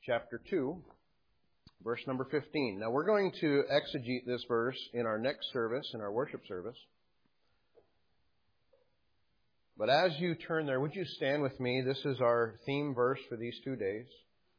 chapter 2, verse number 15. Now we're going to exegete this verse in our next service, in our worship service. But as you turn there, would you stand with me? This is our theme verse for these 2 days.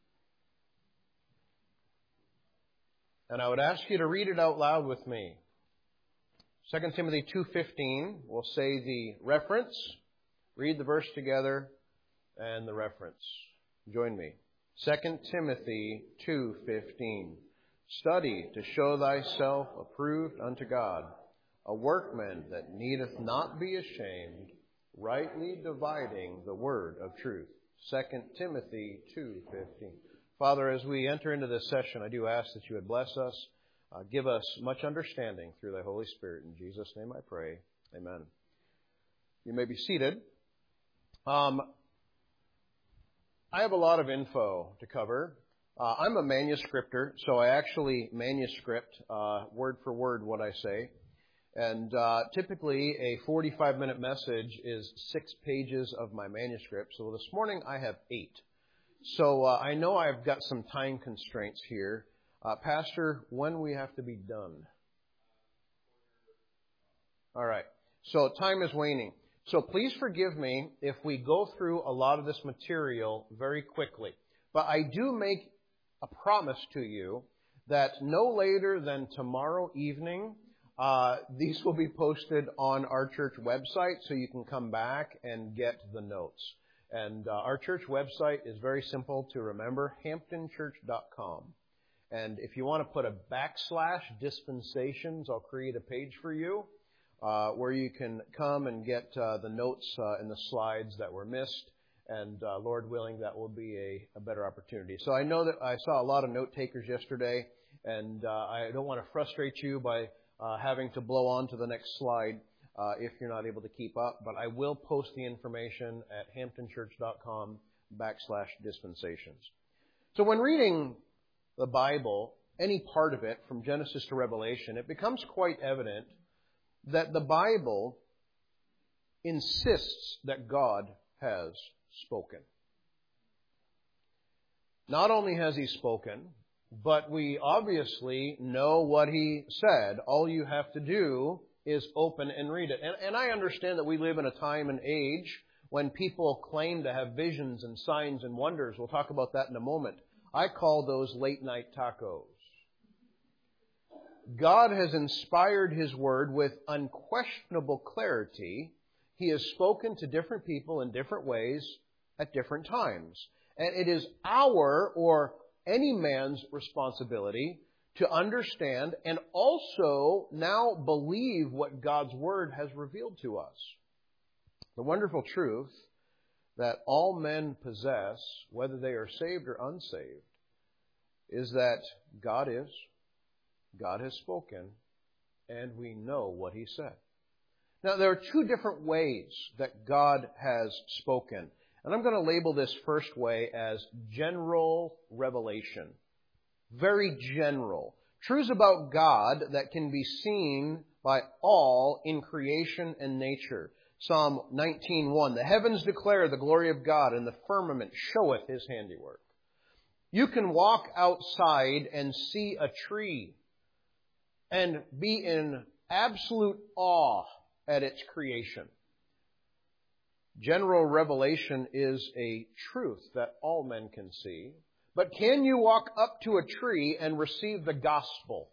And I would ask you to read it out loud with me. 2 Timothy 2:15, we'll say the reference, read the verse together, and the reference. Join me. 2 Timothy 2:15. Study to show thyself approved unto God, a workman that needeth not be ashamed, rightly dividing the word of truth. 2 Timothy 2:15. Father, as we enter into this session, I do ask that you would bless us, give us much understanding through thy Holy Spirit. In Jesus' name I pray. Amen. You may be seated. I have a lot of info to cover. I'm a manuscripter, so I actually manuscript word for word what I say. And typically a 45-minute message is 6 pages of my manuscript. So this morning I have 8. So I know I've got some time constraints here. Pastor, when we have to be done? All right. So time is waning. So please forgive me if we go through a lot of this material very quickly. But I do make a promise to you that no later than tomorrow evening, these will be posted on our church website so you can come back and get the notes. And our church website is very simple to remember, hamptonchurch.com. And if you want to put a /dispensations, I'll create a page for you where you can come and get the notes and the slides that were missed. And Lord willing, that will be a better opportunity. So I know that I saw a lot of note takers yesterday, and I don't want to frustrate you by having to blow on to the next slide if you're not able to keep up. But I will post the information at hamptonchurch.com /dispensations. So when reading the Bible, any part of it, from Genesis to Revelation, it becomes quite evident that the Bible insists that God has spoken. Not only has He spoken, but we obviously know what He said. All you have to do is open and read it. And I understand that we live in a time and age when people claim to have visions and signs and wonders. We'll talk about that in a moment. I call those late night tacos. God has inspired His Word with unquestionable clarity. He has spoken to different people in different ways at different times. And it is our or any man's responsibility to understand and also now believe what God's Word has revealed to us. The wonderful truth that all men possess, whether they are saved or unsaved, is that God has spoken, and we know what He said. Now, there are 2 different ways that God has spoken. And I'm going to label this first way as general revelation. Very general. Truths about God that can be seen by all in creation and nature. Psalm 19:1, the heavens declare the glory of God, and the firmament showeth His handiwork. You can walk outside and see a tree and be in absolute awe at its creation. General revelation is a truth that all men can see. But can you walk up to a tree and receive the gospel?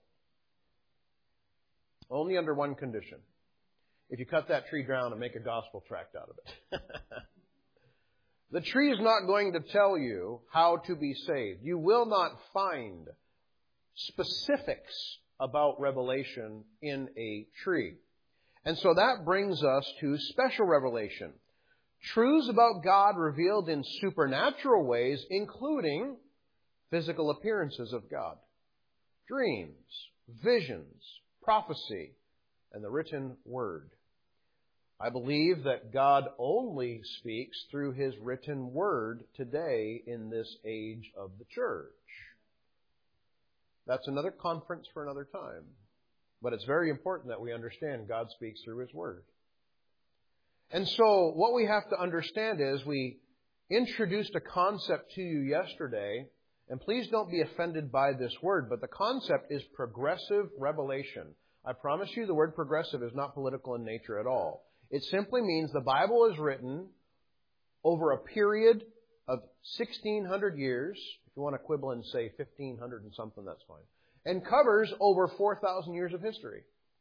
Only under one condition. If you cut that tree down and make a gospel tract out of it. The tree is not going to tell you how to be saved. You will not find specifics about revelation in a tree. And so that brings us to special revelation. Truths about God revealed in supernatural ways, including physical appearances of God, dreams, visions, prophecy, and the written word. I believe that God only speaks through His written word today in this age of the church. That's another conference for another time. But it's very important that we understand God speaks through His word. And so what we have to understand is we introduced a concept to you yesterday And please don't be offended by this word, but the concept is progressive revelation. I promise you the word progressive is not political in nature at all. It simply means the Bible is written over a period of 1,600 years. If you want to quibble and say 1,500 and something, that's fine. And covers over 4,000 years of history.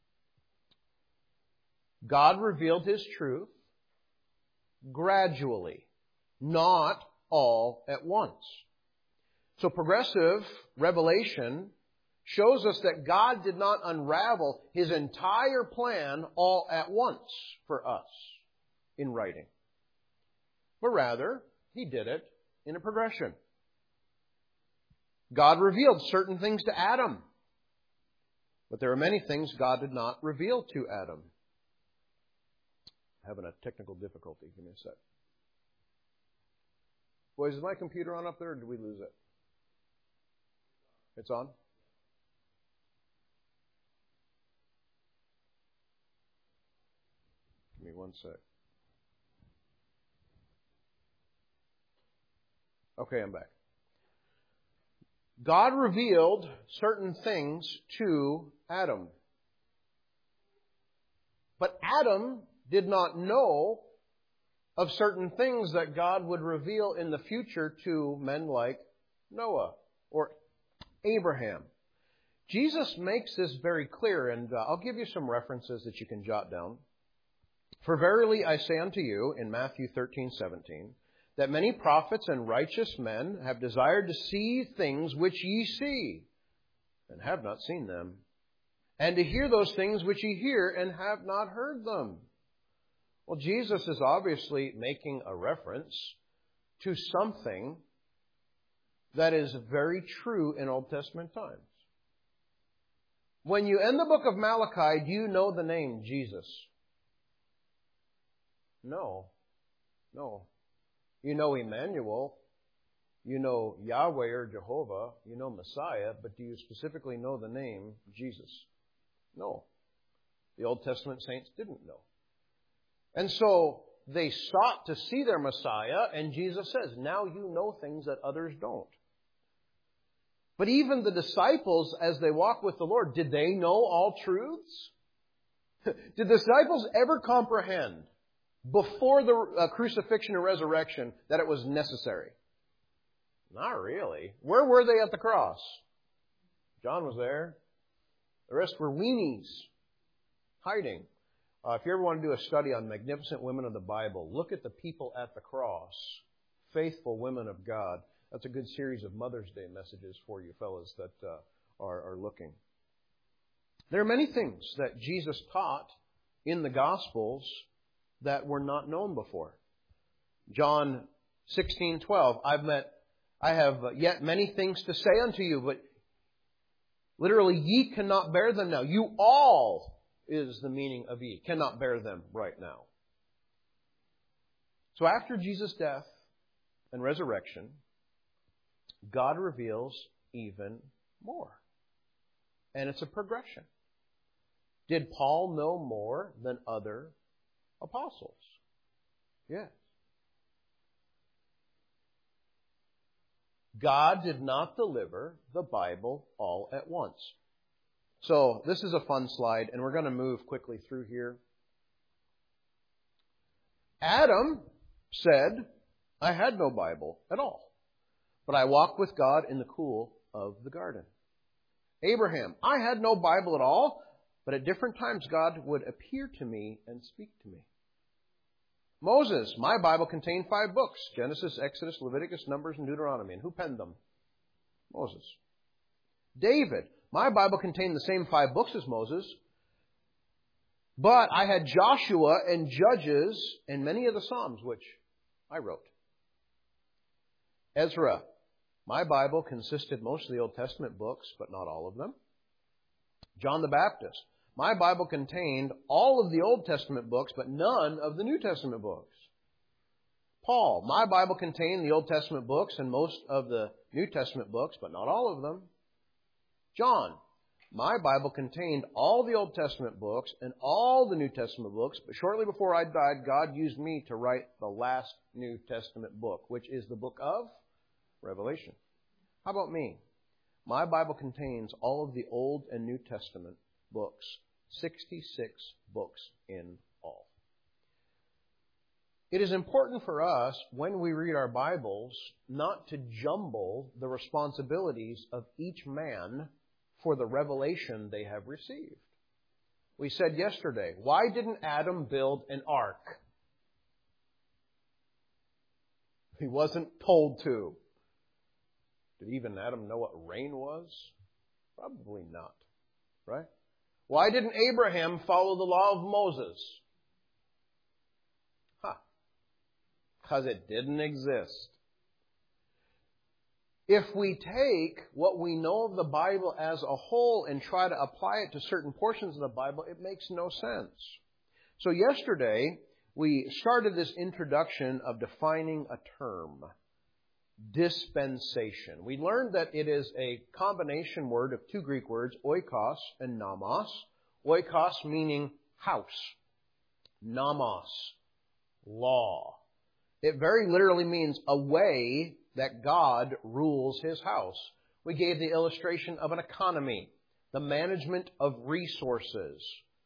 God revealed His truth gradually, not all at once. So progressive revelation shows us that God did not unravel His entire plan all at once for us in writing. But rather, He did it in a progression. God revealed certain things to Adam. But there are many things God did not reveal to Adam. I'm having a technical difficulty. Give me a sec. Boys, is my computer on up there or did we lose it? It's on? Give me one sec. Okay, I'm back. God revealed certain things to Adam. But Adam did not know of certain things that God would reveal in the future to men like Noah or Abraham. Jesus makes this very clear, and I'll give you some references that you can jot down. For verily I say unto you, in Matthew 13:17, that many prophets and righteous men have desired to see things which ye see, and have not seen them, and to hear those things which ye hear, and have not heard them. Well, Jesus is obviously making a reference to something that is very true in Old Testament times. When you end the book of Malachi, do you know the name Jesus? No. You know Emmanuel, you know Yahweh or Jehovah, you know Messiah, but do you specifically know the name Jesus? No. The Old Testament saints didn't know. And so they sought to see their Messiah, and Jesus says, now you know things that others don't. But even the disciples, as they walk with the Lord, did they know all truths? Did the disciples ever comprehend before the crucifixion and resurrection that it was necessary? Not really. Where were they at the cross? John was there. The rest were weenies, hiding. If you ever want to do a study on magnificent women of the Bible, look at the people at the cross, faithful women of God. That's a good series of Mother's Day messages for you fellas that are looking. There are many things that Jesus taught in the Gospels that were not known before. John 16:12, I have yet many things to say unto you, but literally, ye cannot bear them now. You all is the meaning of ye. Cannot bear them right now. So after Jesus' death and resurrection, God reveals even more. And it's a progression. Did Paul know more than other apostles? Yes. God did not deliver the Bible all at once. So this is a fun slide, and we're going to move quickly through here. Adam said, I had no Bible at all, but I walked with God in the cool of the garden. Abraham, I had no Bible at all, but at different times God would appear to me and speak to me. Moses, my Bible contained 5 books, Genesis, Exodus, Leviticus, Numbers, and Deuteronomy. And who penned them? Moses. David, my Bible contained the same 5 books as Moses, but I had Joshua and Judges and many of the Psalms, which I wrote. Ezra, my Bible consisted mostly of the Old Testament books, but not all of them. John the Baptist, my Bible contained all of the Old Testament books, but none of the New Testament books. Paul, my Bible contained the Old Testament books and most of the New Testament books, but not all of them. John, my Bible contained all the Old Testament books and all the New Testament books, but shortly before I died, God used me to write the last New Testament book, which is the book of Revelation. How about me? My Bible contains all of the Old and New Testament books, 66 books in all. It is important for us, when we read our Bibles, not to jumble the responsibilities of each man for the revelation they have received. We said yesterday, why didn't Adam build an ark? He wasn't told to. Did even Adam know what rain was? Probably not. Right? Why didn't Abraham follow the law of Moses? Because it didn't exist. If we take what we know of the Bible as a whole and try to apply it to certain portions of the Bible, it makes no sense. So yesterday, we started this introduction of defining a term, dispensation. We learned that it is a combination word of two Greek words, oikos and nomos. Oikos meaning house. Nomos, law. It very literally means a way that God rules His house. We gave the illustration of an economy, the management of resources.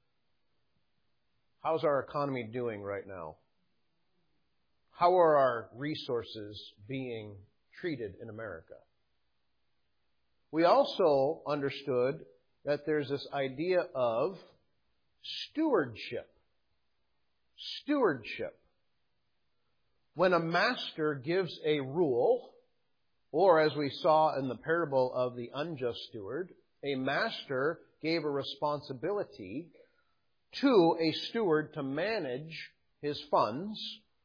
How's our economy doing right now? How are our resources being treated in America? We also understood that there's this idea of stewardship. Stewardship. When a master gives a rule, or as we saw in the parable of the unjust steward, a master gave a responsibility to a steward to manage his funds,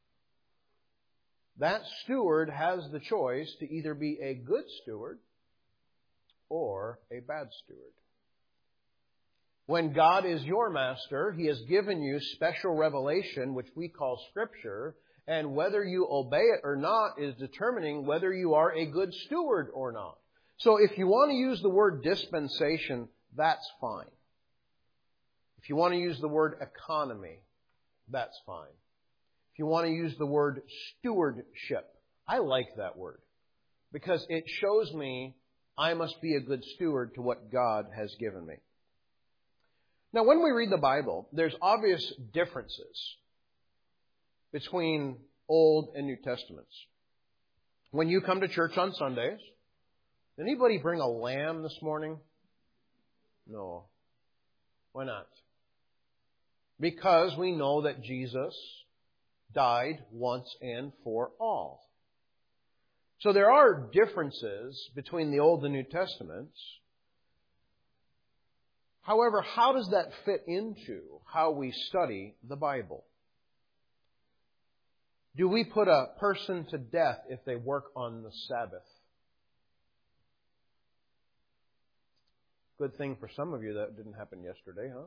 that steward has the choice to either be a good steward or a bad steward. When God is your master, He has given you special revelation, which we call Scripture, and whether you obey it or not is determining whether you are a good steward or not. So if you want to use the word dispensation, that's fine. If you want to use the word economy, that's fine. If you want to use the word stewardship, I like that word because it shows me I must be a good steward to what God has given me. Now, when we read the Bible, there's obvious differences between Old and New Testaments. When you come to church on Sundays, did anybody bring a lamb this morning? No. Why not? Because we know that Jesus died once and for all. So there are differences between the Old and New Testaments. However, how does that fit into how we study the Bible? Do we put a person to death if they work on the Sabbath? Good thing for some of you that didn't happen yesterday, huh?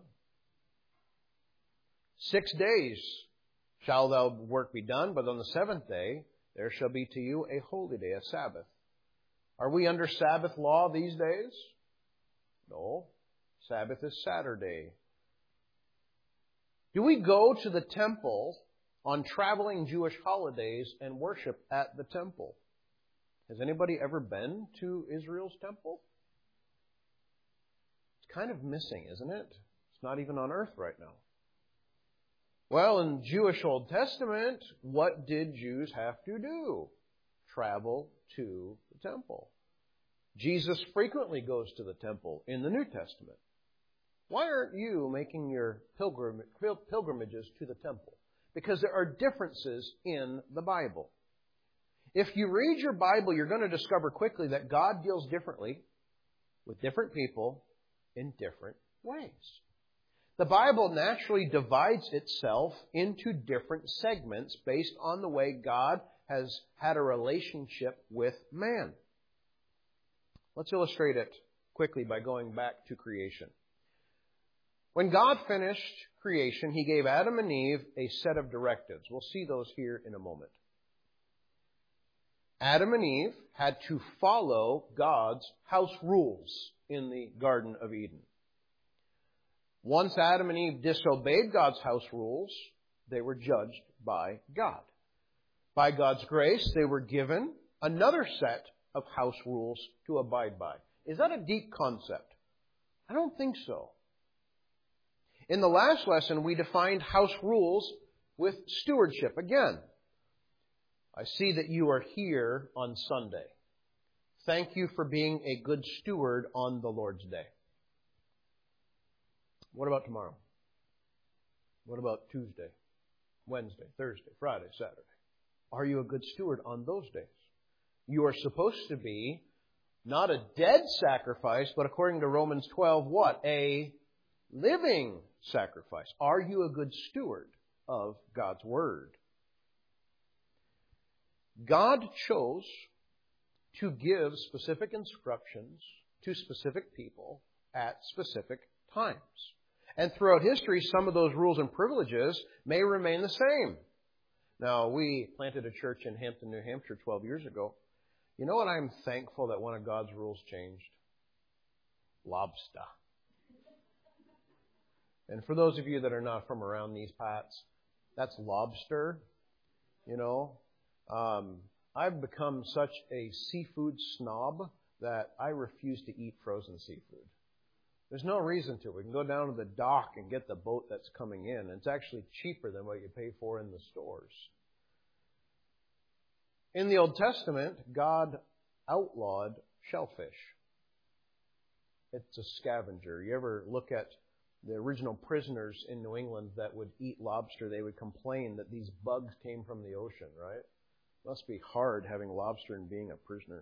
6 days shall thou work be done, but on the seventh day there shall be to you a holy day, a Sabbath. Are we under Sabbath law these days? No. Sabbath is Saturday. Do we go to the temple on traveling Jewish holidays and worship at the temple? Has anybody ever been to Israel's temple? It's kind of missing, isn't it? It's not even on earth right now. Well, in Jewish Old Testament, what did Jews have to do? Travel to the temple. Jesus frequently goes to the temple in the New Testament. Why aren't you making your pilgrimages to the temple? Because there are differences in the Bible. If you read your Bible, you're going to discover quickly that God deals differently with different people in different ways. The Bible naturally divides itself into different segments based on the way God has had a relationship with man. Let's illustrate it quickly by going back to creation. When God finished creation, He gave Adam and Eve a set of directives. We'll see those here in a moment. Adam and Eve had to follow God's house rules in the Garden of Eden. Once Adam and Eve disobeyed God's house rules, they were judged by God. By God's grace, they were given another set of house rules to abide by. Is that a deep concept? I don't think so. In the last lesson, we defined house rules with stewardship. Again, I see that you are here on Sunday. Thank you for being a good steward on the Lord's Day. What about tomorrow? What about Tuesday, Wednesday, Thursday, Friday, Saturday? Are you a good steward on those days? You are supposed to be not a dead sacrifice, but according to Romans 12, what? A living sacrifice. Are you a good steward of God's Word? God chose to give specific instructions to specific people at specific times. And throughout history, some of those rules and privileges may remain the same. Now, we planted a church in Hampton, New Hampshire 12 years ago. You know what? I'm thankful that one of God's rules changed. Lobster. And for those of you that are not from around these parts, that's lobster. You know, I've become such a seafood snob that I refuse to eat frozen seafood. There's no reason to. We can go down to the dock and get the boat that's coming in. It's actually cheaper than what you pay for in the stores. In the Old Testament, God outlawed shellfish. It's a scavenger. You ever look at the original prisoners in New England that would eat lobster, they would complain that these bugs came from the ocean, right? Must be hard having lobster and being a prisoner.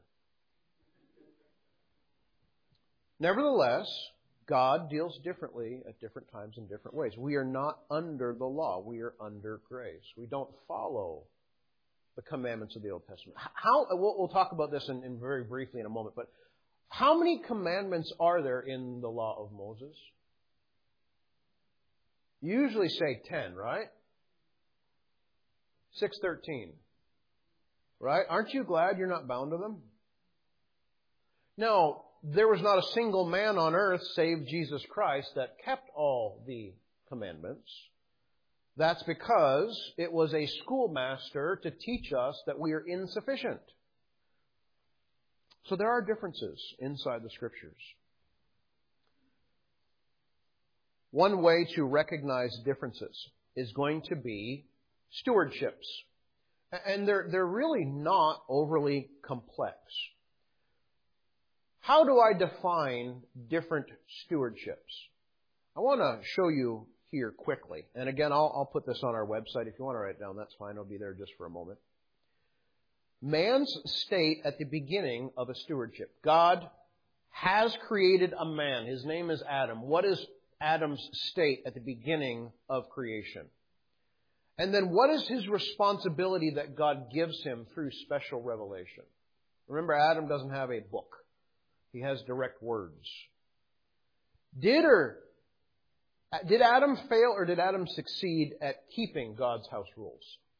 Nevertheless, God deals differently at different times in different ways. We are not under the law. We are under grace. We don't follow the commandments of the Old Testament. We'll talk about this in very briefly in a moment, but how many commandments are there in the law of Moses? You usually say 10, right? 613. Right? Aren't you glad you're not bound to them? Now, there was not a single man on earth save Jesus Christ that kept all the commandments. That's because it was a schoolmaster to teach us that we are insufficient. So there are differences inside the Scriptures. One way to recognize differences is going to be stewardships. And they're really not overly complex. How do I define different stewardships? I want to show you here quickly. And again, I'll put this on our website. If you want to write it down, that's fine. I'll be there just for a moment. Man's state at the beginning of a stewardship. God has created a man. His name is Adam. What is Adam's state at the beginning of creation? And then what is his responsibility that God gives him through special revelation? Remember, Adam doesn't have a book. He has direct words. Did Adam fail or did Adam succeed at keeping God's house rules?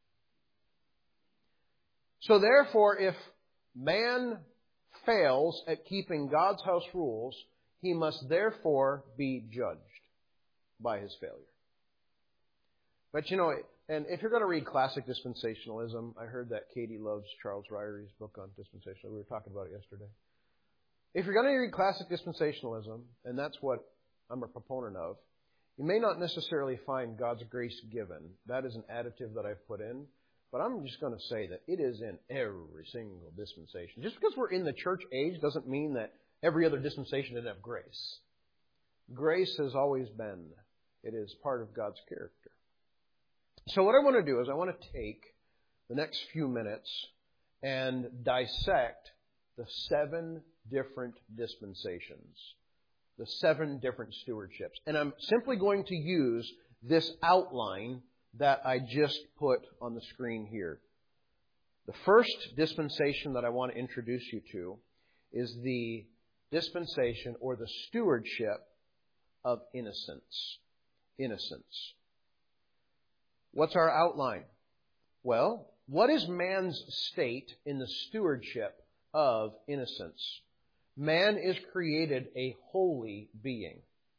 So therefore, if man fails at keeping God's house rules, he must therefore be judged by his failure. But you know, and if you're going to read classic dispensationalism, I heard that Katie loves Charles Ryer's book on dispensationalism. We were talking about it yesterday. If you're going to read classic dispensationalism, and that's what I'm a proponent of, you may not necessarily find God's grace given. That is an additive that I've put in. But I'm just going to say that it is in every single dispensation. Just because we're in the church age doesn't mean that every other dispensation didn't have grace. Grace has always been. It is part of God's character. So what I want to do is I want to take the next few minutes and dissect the 7 different dispensations, the 7 different stewardships. And I'm simply going to use this outline that I just put on the screen here. The first dispensation that I want to introduce you to is the dispensation or the stewardship of innocence. Innocence. What's our outline? Well, what is man's state in the stewardship of innocence? Man is created a holy being.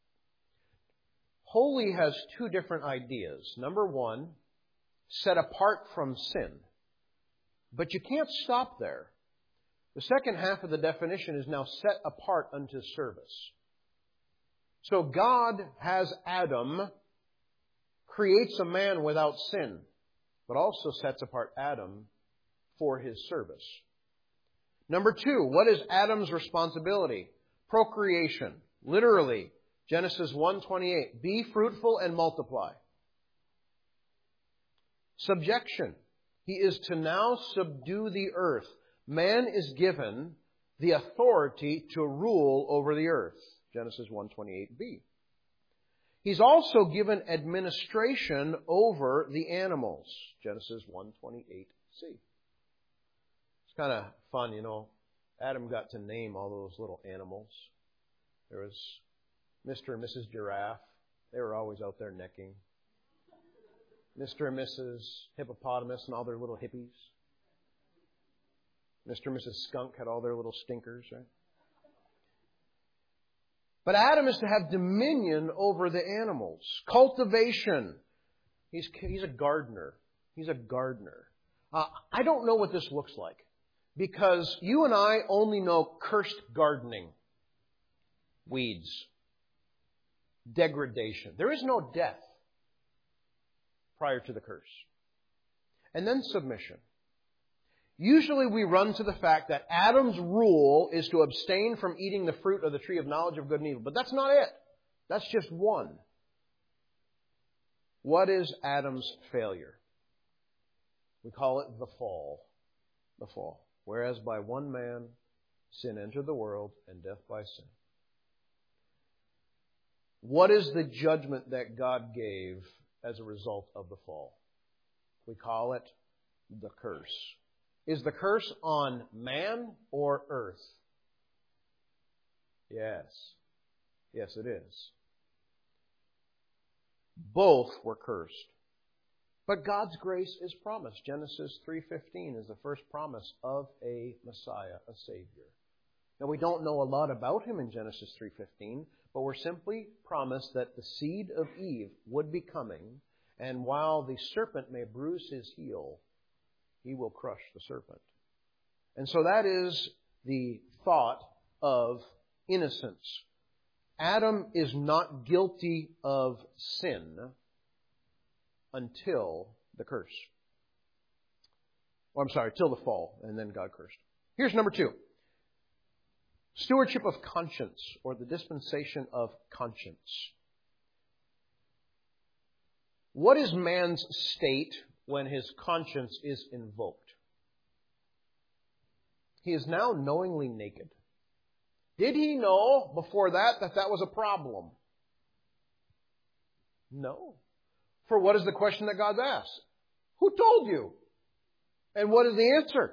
Holy has 2 different ideas. Number 1, set apart from sin. But you can't stop there. The second half of the definition is now set apart unto service. So God has Adam, creates a man without sin, but also sets apart Adam for his service. Number 2, what is Adam's responsibility? Procreation. Literally, Genesis 1:28, be fruitful and multiply. Subjection. He is to now subdue the earth. Man is given the authority to rule over the earth. Genesis 1:28b. He's also given administration over the animals. Genesis 1:28c. It's kind of fun, you know. Adam got to name all those little animals. There was Mr. and Mrs. Giraffe. They were always out there necking. Mr. and Mrs. Hippopotamus and all their little hippies. Mr. and Mrs. Skunk had all their little stinkers, right? But Adam is to have dominion over the animals. Cultivation. He's a gardener. He's a gardener. I don't know what this looks like, because you and I only know cursed gardening. Weeds. Degradation. There is no death prior to the curse. And then submission. Usually we run to the fact that Adam's rule is to abstain from eating the fruit of the tree of knowledge of good and evil. But that's not it. That's just one. What is Adam's failure? We call it the fall. The fall. Whereas by one man sin entered the world, and death by sin. What is the judgment that God gave as a result of the fall? We call it the curse. Is the curse on man or earth? Yes. Yes, it is. Both were cursed. But God's grace is promised. Genesis 3:15 is the first promise of a Messiah, a Savior. Now, we don't know a lot about him in Genesis 3:15, but we're simply promised that the seed of Eve would be coming, and while the serpent may bruise his heel, he will crush the serpent. And so that is the thought of innocence. Adam is not guilty of sin until the curse. Till the fall, and then God cursed. Here's number 2. Stewardship of conscience, or the dispensation of conscience. What is man's state when his conscience is invoked? He is now knowingly naked. Did he know before that was a problem? No. For what is the question that God asks? Who told you? And what is the answer?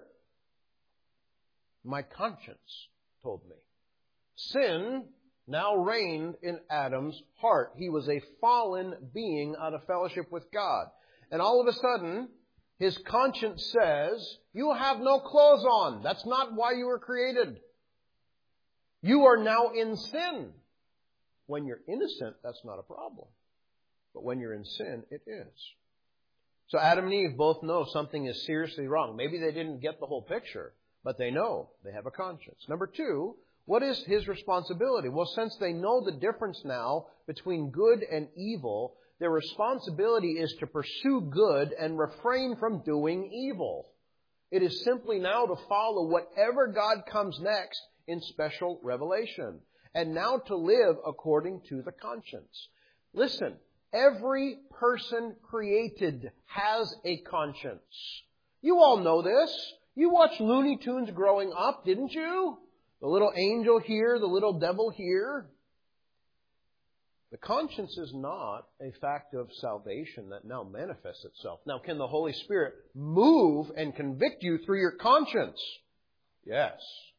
My conscience told me. Sin now reigned in Adam's heart. He was a fallen being out of fellowship with God. And all of a sudden, his conscience says, you have no clothes on. That's not why you were created. You are now in sin. When you're innocent, that's not a problem. But when you're in sin, it is. So Adam and Eve both know something is seriously wrong. Maybe they didn't get the whole picture, but they know. They have a conscience. Number 2, what is his responsibility? Well, since they know the difference now between good and evil, their responsibility is to pursue good and refrain from doing evil. It is simply now to follow whatever God comes next in special revelation, and now to live according to the conscience. Listen, every person created has a conscience. You all know this. You watched Looney Tunes growing up, didn't you? The little angel here, the little devil here. The conscience is not a fact of salvation that now manifests itself. Now, can the Holy Spirit move and convict you through your conscience? Yes.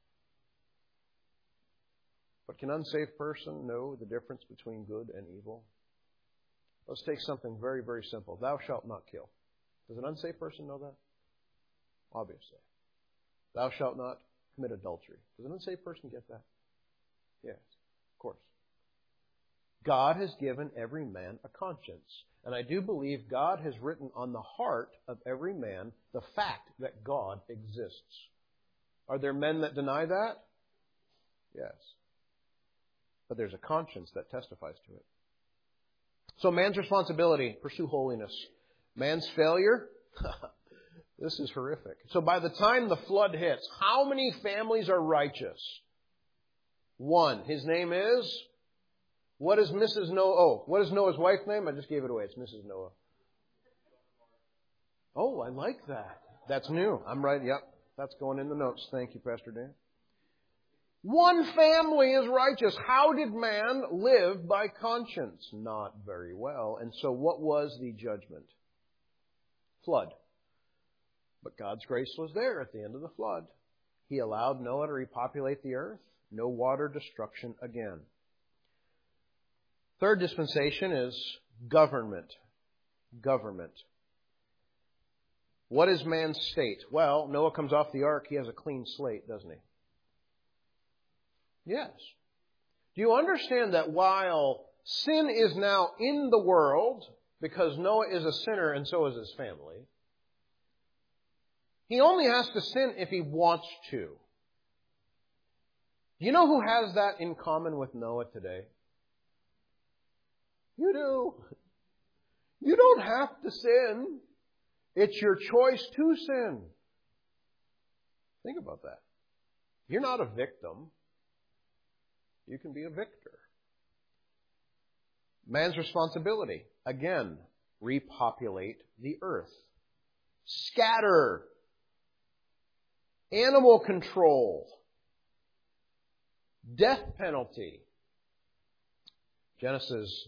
But can an unsaved person know the difference between good and evil? Let's take something very, very simple. Thou shalt not kill. Does an unsaved person know that? Obviously. Thou shalt not commit adultery. Does an unsaved person get that? Yes, of course. God has given every man a conscience. And I do believe God has written on the heart of every man the fact that God exists. Are there men that deny that? Yes. But there's a conscience that testifies to it. So man's responsibility, pursue holiness. Man's failure, this is horrific. So by the time the flood hits, how many families are righteous? One. His name is? What is Mrs. Noah? Oh, what is Noah's wife's name? I just gave it away. It's Mrs. Noah. Oh, I like that. That's new. I'm right. Yep. That's going in the notes. Thank you, Pastor Dan. One family is righteous. How did man live by conscience? Not very well. And so what was the judgment? Flood. But God's grace was there at the end of the flood. He allowed Noah to repopulate the earth. No water destruction again. Third dispensation is government. Government. What is man's state? Well, Noah comes off the ark. He has a clean slate, doesn't he? Yes. Do you understand that while sin is now in the world, because Noah is a sinner and so is his family, he only has to sin if he wants to. Do you know who has that in common with Noah today? You do. You don't have to sin. It's your choice to sin. Think about that. You're not a victim. You can be a victor. Man's responsibility, again, repopulate the earth. Scatter. Animal control. Death penalty. Genesis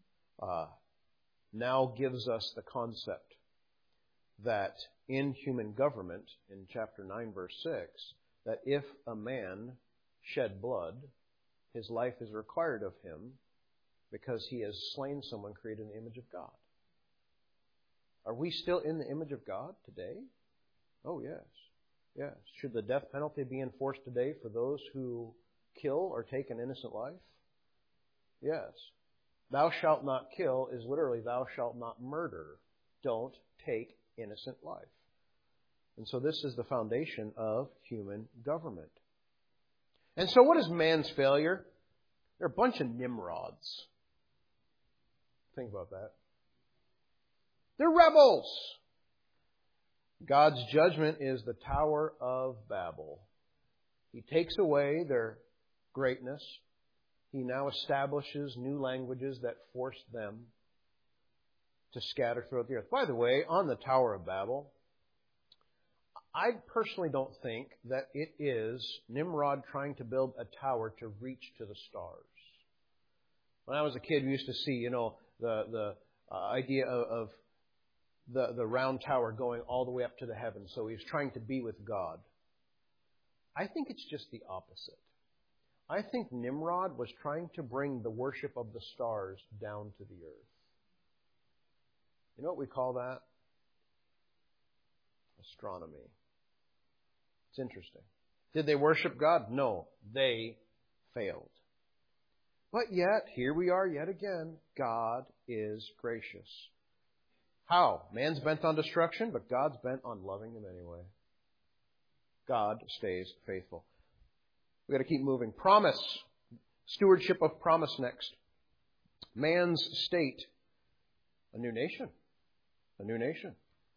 now gives us the concept that in human government, in chapter 9, verse 6, that if a man shed blood, his life is required of him because he has slain someone created in the image of God. Are we still in the image of God today? Oh, yes. Yes. Should the death penalty be enforced today for those who kill or take an innocent life? Yes. Thou shalt not kill is literally thou shalt not murder. Don't take innocent life. And so this is the foundation of human government. And so what is man's failure? They're a bunch of Nimrods. Think about that. They're rebels. God's judgment is the Tower of Babel. He takes away their greatness. He now establishes new languages that force them to scatter throughout the earth. By the way, on the Tower of Babel, I personally don't think that it is Nimrod trying to build a tower to reach to the stars. When I was a kid, we used to see, the idea of the round tower going all the way up to the heavens. So he was trying to be with God. I think it's just the opposite. I think Nimrod was trying to bring the worship of the stars down to the earth. You know what we call that? Astronomy. It's interesting. Did they worship God? No. They failed. But yet, here we are yet again. God is gracious. How? Man's bent on destruction, but God's bent on loving him anyway. God stays faithful. We've got to keep moving. Promise. Stewardship of promise next. Man's state. A new nation. A new nation.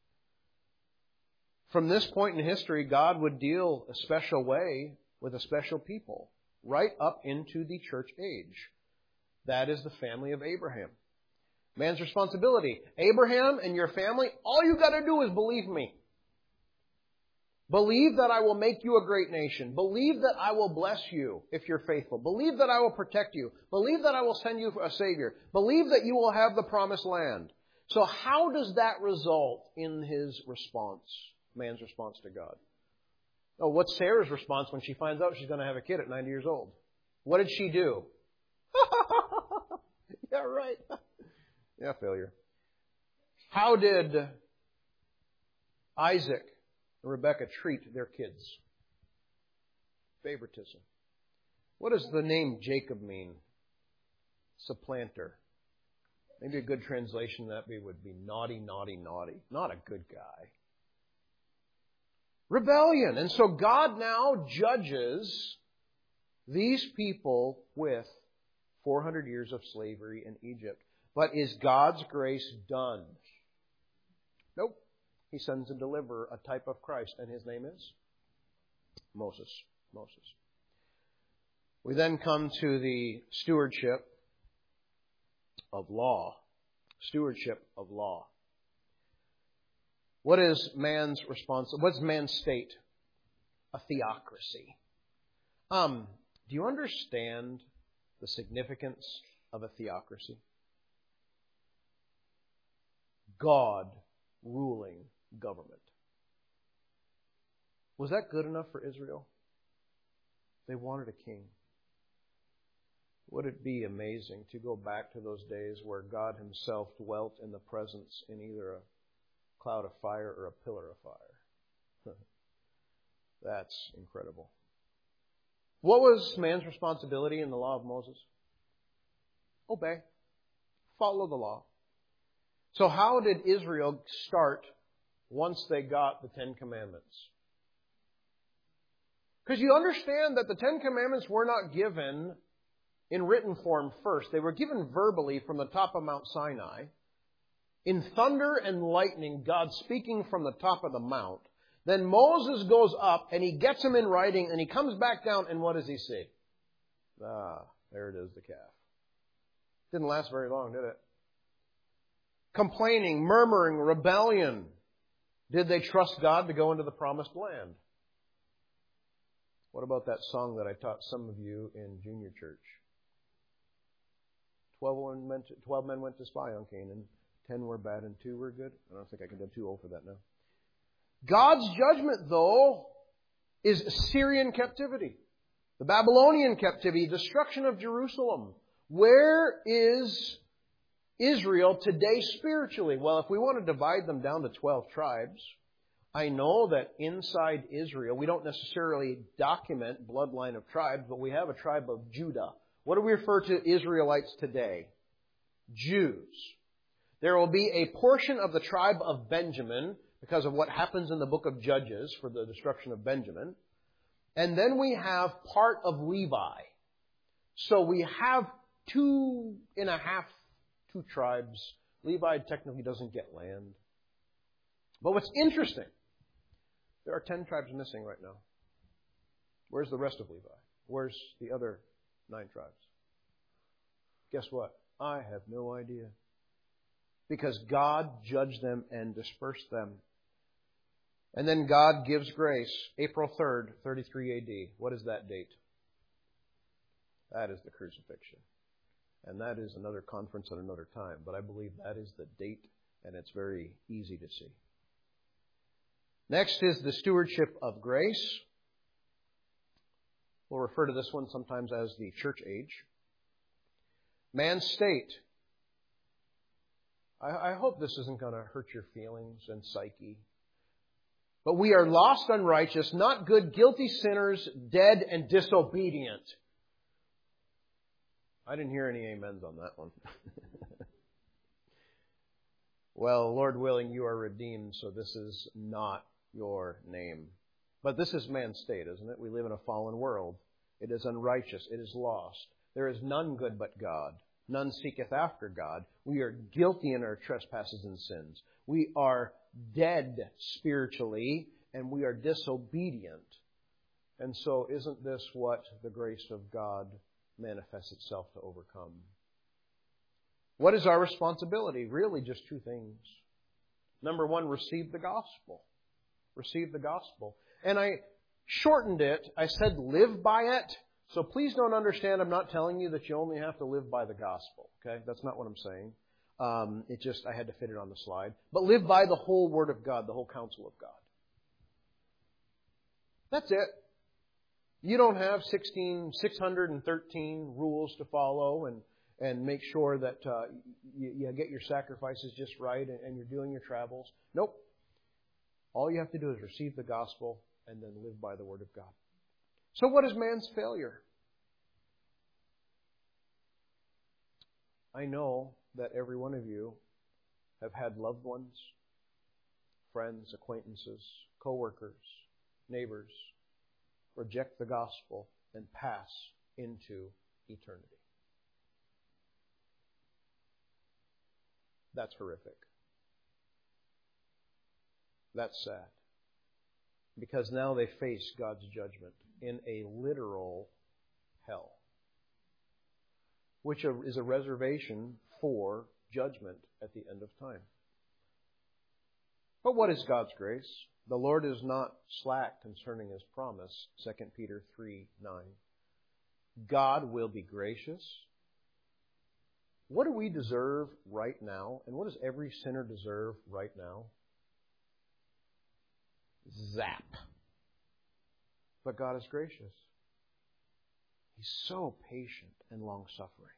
From this point in history, God would deal a special way with a special people, right up into the church age. That is the family of Abraham. Man's responsibility. Abraham and your family, all you got to do is believe me. Believe that I will make you a great nation. Believe that I will bless you if you're faithful. Believe that I will protect you. Believe that I will send you a Savior. Believe that you will have the promised land. So how does that result in his response? Man's response to God. Oh, what's Sarah's response when she finds out she's going to have a kid at 90 years old? What did she do? Yeah, right. Yeah, failure. How did Isaac and Rebekah treat their kids? Favoritism. What does the name Jacob mean? Supplanter. Maybe a good translation of that would be naughty, naughty, naughty. Not a good guy. Rebellion. And so God now judges these people with 400 years of slavery in Egypt. But is God's grace done? Nope. He sends a deliverer, a type of Christ, and his name is Moses. Moses. We then come to the stewardship of law. Stewardship of law. What is man's response? What's man's state? A theocracy. Do you understand the significance of a theocracy? God ruling government. Was that good enough for Israel? They wanted a king. Would it be amazing to go back to those days where God Himself dwelt in the presence in either a cloud of fire or a pillar of fire? That's incredible. What was man's responsibility in the law of Moses? Obey. Follow the law. So how did Israel start once they got the Ten Commandments? Because you understand that the Ten Commandments were not given in written form first. They were given verbally from the top of Mount Sinai. In thunder and lightning, God speaking from the top of the mount. Then Moses goes up and he gets them in writing and he comes back down and what does he see? There it is, the calf. Didn't last very long, did it? Complaining, murmuring, rebellion. Did they trust God to go into the promised land? What about that song that I taught some of you in junior church? 12 men went to spy on Canaan. 10 were bad and 2 were good. I don't think I can do too old for that now. God's judgment, though, is Assyrian captivity. The Babylonian captivity, destruction of Jerusalem. Where is Israel today spiritually? Well, if we want to divide them down to 12 tribes, I know that inside Israel, we don't necessarily document bloodline of tribes, but we have a tribe of Judah. What do we refer to Israelites today? Jews. There will be a portion of the tribe of Benjamin because of what happens in the book of Judges for the destruction of Benjamin. And then we have part of Levi. So we have two tribes. Levi technically doesn't get land. But what's interesting, there are 10 tribes missing right now. Where's the rest of Levi? Where's the other 9 tribes? Guess what? I have no idea. Because God judged them and dispersed them. And then God gives grace. April 3rd, 33 AD. What is that date? That is the crucifixion. And that is another conference at another time. But I believe that is the date, and it's very easy to see. Next is the stewardship of grace. We'll refer to this one sometimes as the church age. Man's state. I hope this isn't going to hurt your feelings and psyche. But we are lost, unrighteous, not good, guilty sinners, dead and disobedient. I didn't hear any amens on that one. Well, Lord willing, you are redeemed, so this is not your name. But this is man's state, isn't it? We live in a fallen world. It is unrighteous. It is lost. There is none good but God. None seeketh after God. We are guilty in our trespasses and sins. We are dead spiritually, and we are disobedient. And so isn't this what the grace of God manifests itself to overcome? What is our responsibility? Really just 2 things. Number 1, receive the gospel. Receive the gospel. And I shortened it. I said live by it. So please don't understand, I'm not telling you that you only have to live by the gospel. Okay? That's not what I'm saying. I had to fit it on the slide. But live by the whole Word of God, the whole counsel of God. That's it. You don't have 613 rules to follow and make sure that you get your sacrifices just right and you're doing your travels. Nope. All you have to do is receive the gospel and then live by the Word of God. So what is man's failure? I know that every one of you have had loved ones, friends, acquaintances, co-workers neighbors, reject the gospel, and pass into eternity. That's horrific. That's sad. Because now they face God's judgment in a literal hell, which is a reservation for judgment at the end of time. But what is God's grace? The Lord is not slack concerning His promise, 2 Peter 3:9. God will be gracious. What do we deserve right now? And what does every sinner deserve right now? Zap. But God is gracious. He's so patient and long-suffering.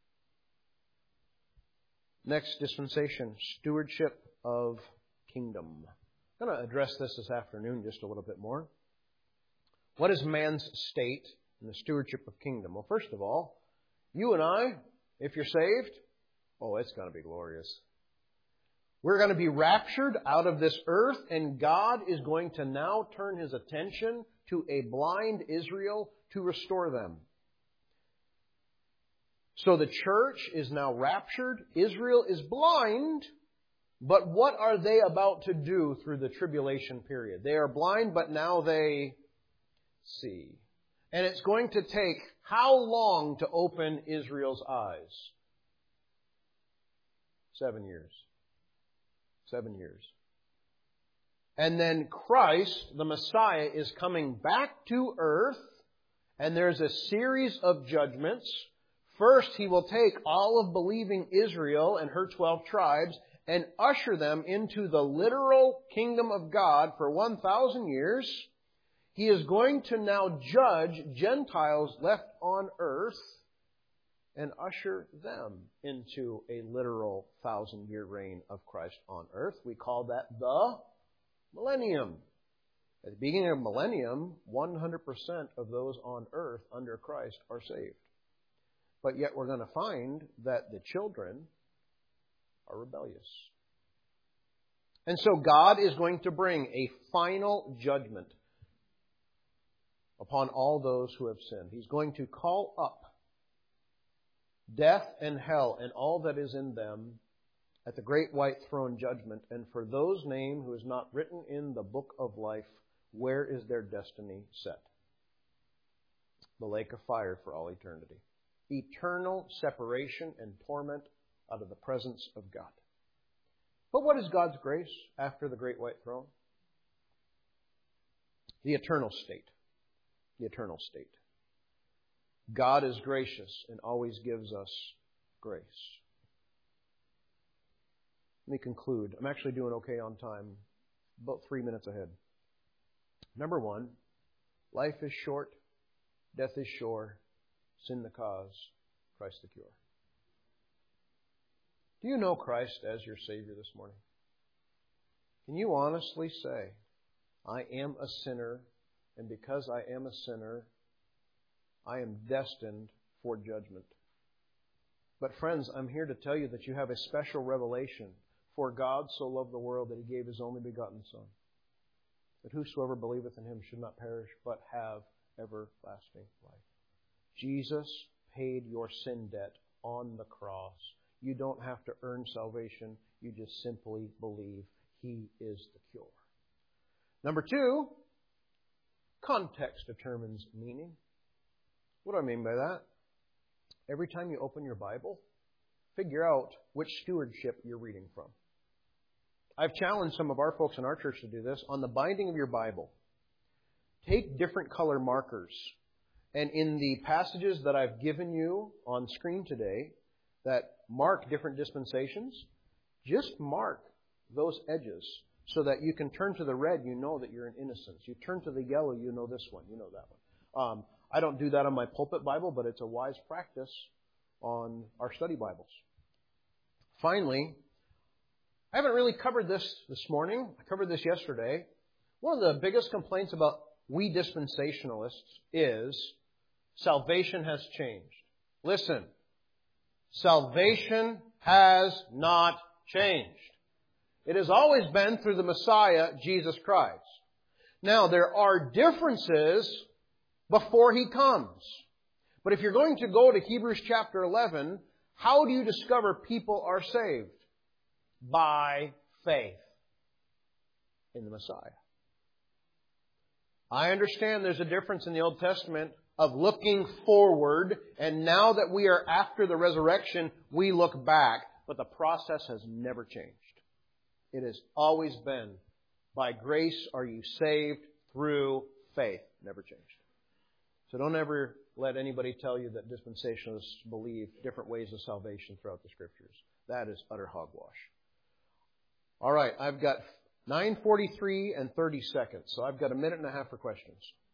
Next dispensation, stewardship of kingdom. I'm going to address this afternoon just a little bit more. What is man's state in the stewardship of kingdom? Well, first of all, you and I, if you're saved, it's going to be glorious. We're going to be raptured out of this earth, and God is going to now turn His attention to a blind Israel to restore them. So the church is now raptured. Israel is blind. But what are they about to do through the tribulation period? They are blind, but now they see. And it's going to take how long to open Israel's eyes? 7 years. 7 years. And then Christ, the Messiah, is coming back to earth, and there's a series of judgments. First, He will take all of believing Israel and her 12 tribes and usher them into the literal kingdom of God for 1,000 years. He is going to now judge Gentiles left on earth and usher them into a literal 1,000-year reign of Christ on earth. We call that the millennium. At the beginning of the millennium, 100% of those on earth under Christ are saved. But yet we're going to find that the children are rebellious. And so God is going to bring a final judgment upon all those who have sinned. He's going to call up death and hell and all that is in them at the great white throne judgment. And for those named who is not written in the book of life, where is their destiny set? The lake of fire for all eternity. Eternal separation and torment out of the presence of God. But what is God's grace after the great white throne? The eternal state. The eternal state. God is gracious and always gives us grace. Let me conclude. I'm actually doing okay on time. About 3 minutes ahead. Number one, life is short, death is sure, sin the cause, Christ the cure. Do you know Christ as your Savior this morning? Can you honestly say, I am a sinner, and because I am a sinner, I am destined for judgment? But friends, I'm here to tell you that you have a special revelation. For God so loved the world that He gave His only begotten Son, that whosoever believeth in Him should not perish, but have everlasting life. Jesus paid your sin debt on the cross. You don't have to earn salvation. You just simply believe He is the cure. Number two, context determines meaning. What do I mean by that? Every time you open your Bible, figure out which stewardship you're reading from. I've challenged some of our folks in our church to do this. On the binding of your Bible, take different color markers. And in the passages that I've given you on screen today that mark different dispensations, just mark those edges so that you can turn to the red, you know that you're in innocence. You turn to the yellow, you know this one, you know that one. I don't do that on my pulpit Bible, but it's a wise practice on our study Bibles. Finally, I haven't really covered this morning. I covered this yesterday. One of the biggest complaints about we dispensationalists is salvation has changed. Listen, salvation has not changed. It has always been through the Messiah, Jesus Christ. Now, there are differences before He comes. But if you're going to go to Hebrews chapter 11, how do you discover people are saved? By faith in the Messiah. I understand there's a difference in the Old Testament of looking forward, and now that we are after the resurrection, we look back. But the process has never changed. It has always been, by grace are you saved through faith. Never changed. So don't ever let anybody tell you that dispensationalists believe different ways of salvation throughout the Scriptures. That is utter hogwash. All right, I've got 9:43 and 30 seconds, so I've got a minute and a half for questions.